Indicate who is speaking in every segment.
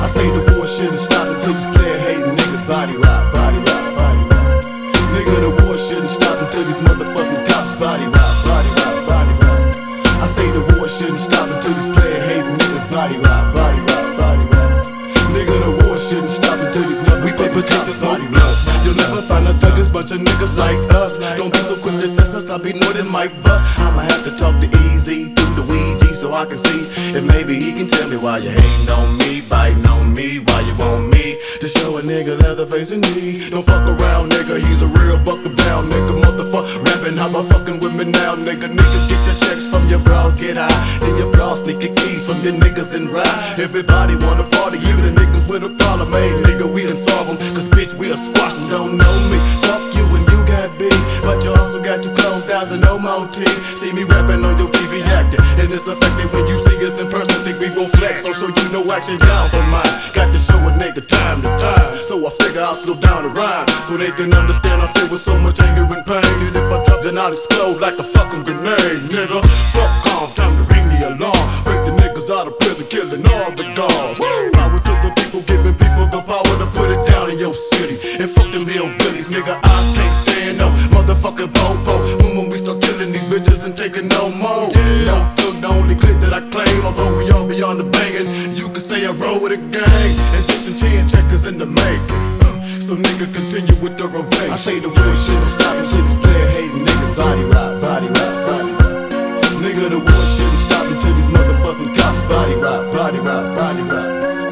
Speaker 1: I say the war shouldn't stop until these player hating niggas body rock, body rock, body rock. Nigga, the war shouldn't stop until these motherfucking cops body rock, body rock, body rock. I say the war shouldn't stop until these player hating niggas body rock, body rock, body rock. Nigga, the war shouldn't stop until these motherfucking cops body rock. You'll never find a thuggish bunch of niggas like us. Don't be so quick to test us, I'll be more than Mike Bus. I'ma have to talk to Easy through the Ouija so I can see if maybe he can tell me why you hating on me, biting on me, why you want me to show a nigga Leatherface in need. Don't fuck around, nigga, he's a real buckle down nigga, motherfucker. Rapping, how about fucking with me now, nigga? Niggas get your checks from your bras, get high, then your bras sneak your keys from your niggas and ride. Everybody wanna party, even the niggas with a problem, hey nigga, we done solve them, cause bitch, we'll squash them. Don't know me, fuck you and you got big, but you also got two clothes, guys, and no more tea. See me rapping on your TV acting, and it's effective when you see us in person. Think we gon' flex, so show you no action down for mine. Got to show a nigga time to time, so I figure I'll slow down the rhyme, so they can understand I feel with so much anger and pain. And if I drop, then I'll explode like a fucking grenade, nigga. Fuck calm, time to ring the alarm. Break the niggas out of prison, killing all the guards. Power to the people, giving people the power to put it down in your city. And fuck them hillbillies, nigga, I can't stand no motherfucking popo. When we start killing these bitches and taking no more. No thug, the only clip that I claim. Although we all be on the banging, you can say I roll with a gang. And this and chin checkers in the making. So nigga, continue with the rotation. I say the war shouldn't stop until these player hating niggas body rock, body rock, body rock. Nigga, the war shouldn't stop until these motherfucking cops body rock, body rock, body rock.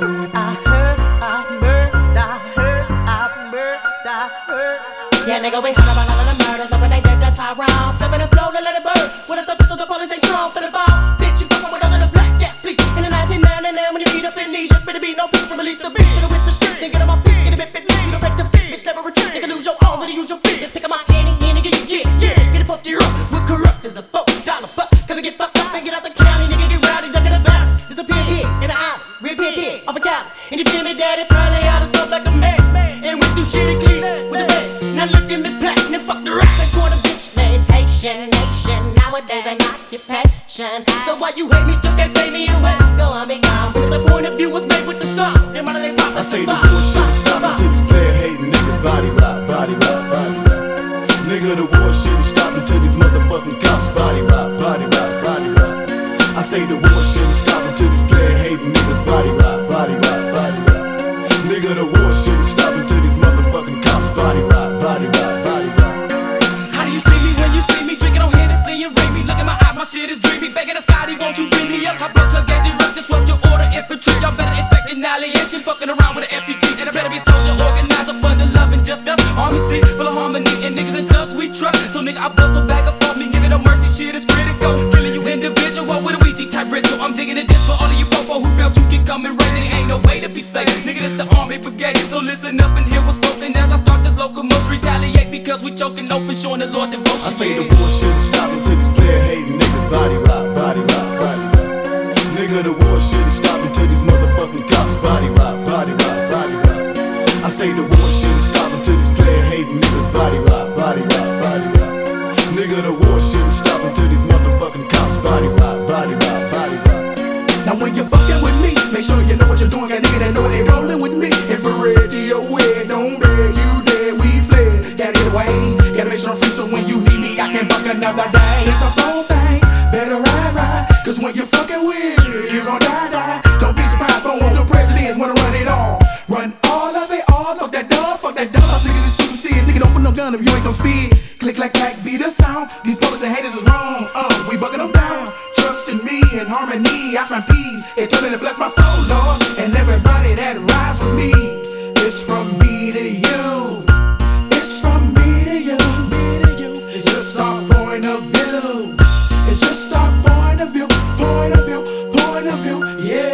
Speaker 2: Yeah, nigga, we heard about all of the murders, but when they did the Tyrone, flipping the flow to let it burn. With a pistol, the police ain't strong for the ball. Bitch, you fucking with all of the black cat please. In the 1999, when you beat up in these, you better be no peace to release the beat. Hit it with the streets and get on my feet, get a bit bit name. You don't take the feet, bitch, never retreat. Nigga, lose your arm, better use your feet. Pick up my hand, nigga, yeah. Get it puffed, you're up. We're corrupt as a $4 buck. Come and get fucked up and get out the county, nigga, get rowdy, duck in the barrel. Disappear here in the alley, reappear here off a Cali. And you feel me, daddy, probably out of stuff like a man. And we do shit and clean with a bang. Now look at me platinum, fuck the rap and corner bitch named Haitian Nation. Nowadays an occupation. So why you hate me, still can't pay me away? Go on, be gone. Because the point of view was made with the song. And why do they pop?
Speaker 1: I say the war shouldn't stop until these player hating niggas body rock, body rock, body rock. Nigga, the war shouldn't stop until these motherfucking cops body rock, body rock, body rock. I say the war shouldn't stop until these player hating niggas body rock, body rock, body rock. Nigga, the war shouldn't stop until these motherfucking cops body rock, body rock, body rock.
Speaker 3: How do you see me when you see me drinking on Hennessy and ring me? Look at my eyes, my shit is dreamy. Begging the Scotty, won't you bring me up? I broke your gauge, rough, disrupt your order, infantry. Y'all better expect annihilation, fucking around with an FCT. And I better be soldier, organizer, fund the love and just us. Army C, full of harmony, and niggas and thugs we trust. So nigga, I bust a back up on me, nigga, no mercy, shit is critical. Killing you individual with a Ouija type ritual. I'm digging a disc for all of you popo who felt you can come and raise it. Ain't no way to be safe, nigga, this the Army Brigade. So listen up and hear what's spoken as I start this locomotion. Retaliate because we chosen open, showing this Lord's devotion.
Speaker 1: I say the war shouldn't stop until these player hating niggas body rock, body rock, body rock. Nigga, the war shouldn't stop until these motherfucking cops body rock, body rock, body rock. I say the war shouldn't stop until these player hating niggas body rock, body rock, body rock. Nigga, the war shouldn't stop until these motherfucking cops body rock, body rock, body rock.
Speaker 4: Now when you're fucking with me, make sure you know what you're doing. Got nigga that know they rolling with me. Infrared to your way, don't beg, you dead, we fled. Gotta get away, gotta make sure I'm free so when you need me, I can buck another day. It's a whole thing, better ride, cause when you're fucking with me, you're gon' die. Don't be surprised, don't want the presidents wanna run it all. Run all of it all, fuck that dog, niggas is super still, nigga don't put no gun if you ain't gon' speed. Click like clack, be the sound, these police and haters is wrong, we bucking them down. Trust in me, in harmony, I find peace, eternally bless my soul, Lord. And everybody that rides with me, it's from me to you. It's from me to you, me to you. It's just our point of view. It's just our point of view, point of view, point of view,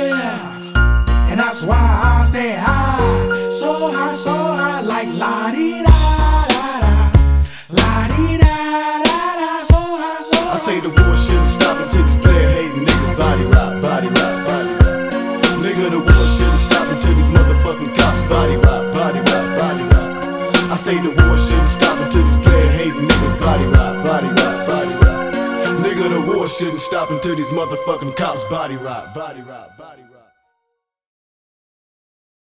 Speaker 4: yeah. And that's why I stay high, so high, like la-dee-da-da-da, la-dee-da-da-da, so high, so high.
Speaker 1: I say the war shouldn't stop until these player hating niggas body rock, body rock, body rock. Nigga, the war shouldn't stop until these motherfucking cops body rock, body rock, body rock. I say the war shouldn't stop until these player hating niggas body rock, body rock, body rock. Nigga, the war shouldn't stop until these motherfucking cops body rock, body rock, body rock.